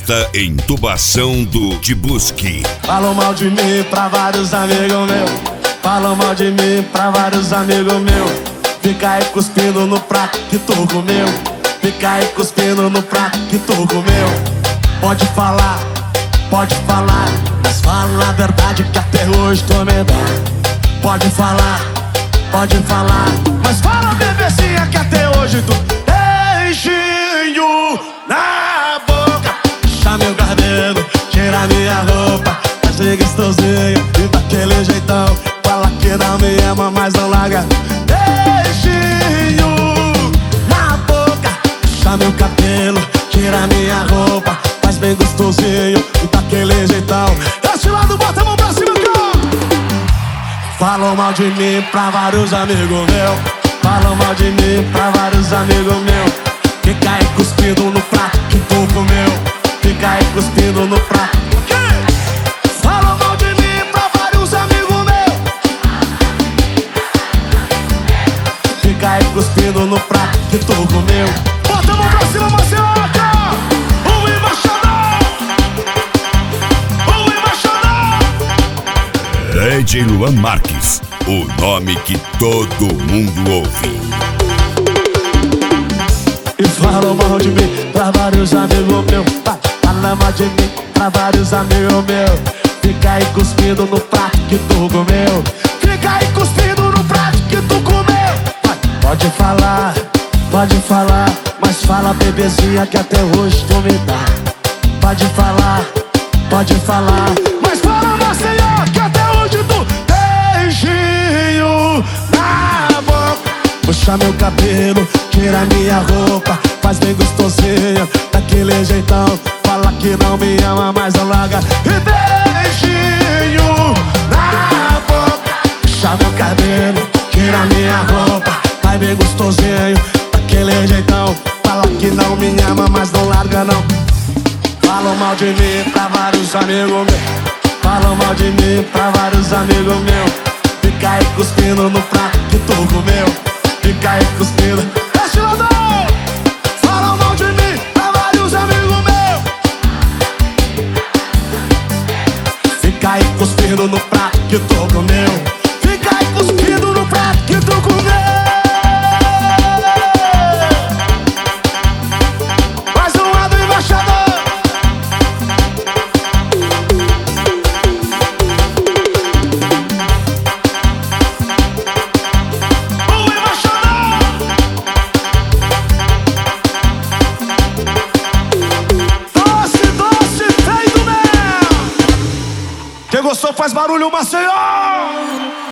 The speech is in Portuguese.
festa em Intubação do Te Busque. Falam mal de mim pra vários amigos meus. Falam mal de mim pra vários amigos meus. Fica aí cuspindo no prato que tu comeu. Fica aí cuspindo no prato que tu comeu. Pode falar, mas fala a verdade que até hoje tu me dá. Pode falar, mas fala, bebezinha, que até hoje tu beijinho na boca. Puxa meu cabelo, tira minha roupa, faz gostosinho e daquele jeitão. Fala que não me ama, mas não larga. Beijinho na boca. Puxa meu cabelo, tira minha roupa, faz bem gostosinho e daquele jeitão. Desse lado, bota a mão pra cima, cara. Falam mal de mim pra vários amigos meus. Falam mal de mim pra vários amigos meus. Fica aí cuspindo no prato que tu comeu. Fica aí cuspindo no prato. Falam mal de mim pra vários amigos meus. Fica aí cuspindo no prato que tu comeu. Bota a mão pra cima, Marcioca! O embaixador! O embaixador! DJ Luan Marques, o nome que todo mundo ouve. E falam mal de mim pra vários amigos meus. Falam mal de mim pra vários amigos meus. Fica aí cuspindo no prato que tu comeu. Fica aí cuspindo no prato que tu comeu. Pode falar, mas fala, bebezinha, que até hoje tu me dá. Pode falar, mas fala, Maceió, que até hoje tu beijinho na boca. Puxa meu cabelo, tira minha roupa, faz bem gostosinho daquele jeitão. Fala que não me ama, mas não larga. E beijinho na boca. Puxa meu cabelo, tira minha roupa, faz bem gostosinho daquele jeitão. Fala que não me ama, mas não larga não. Falam mal de mim pra vários amigos meus. Falam mal de mim pra vários amigos meus. Fica aí cuspindo no prato que tu comeu. Fica aí cuspindo. Desce lado! Falam mal de mim pra vários amigos meus. Fica aí cuspindo no prato que tu comeu. Fica aí cuspindo no prato que tu comeu. Mais um lado, embaixador. Quem gostou faz barulho, Maceió!